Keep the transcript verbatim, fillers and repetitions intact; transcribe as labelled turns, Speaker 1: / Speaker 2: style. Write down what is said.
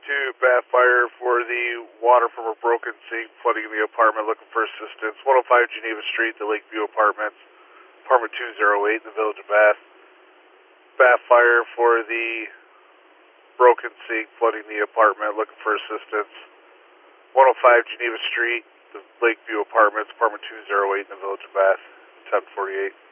Speaker 1: two, Bath Fire for the water from a broken sink flooding in the apartment, looking for assistance. one oh five Geneva Street, the Lakeview Apartments, apartment two oh eight in the village of Bath. Bath Fire for the broken sink flooding the apartment, looking for assistance. one oh five Geneva Street, the Lakeview Apartments, apartment two oh eight in the village of Bath, ten forty-eight.